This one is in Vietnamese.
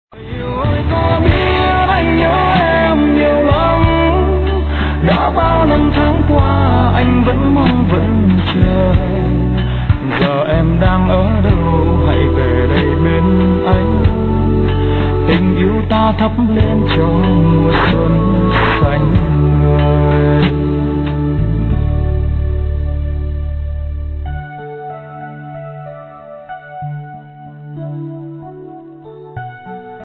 Yêu ơi có biết anh nhớ em nhiều lắm, đã bao năm tháng qua anh vẫn mong vẫn chờ. Giờ em đang ở đâu, hãy về đây bên anh. Tình yêu ta thắp lên cho mùa xuân xanh.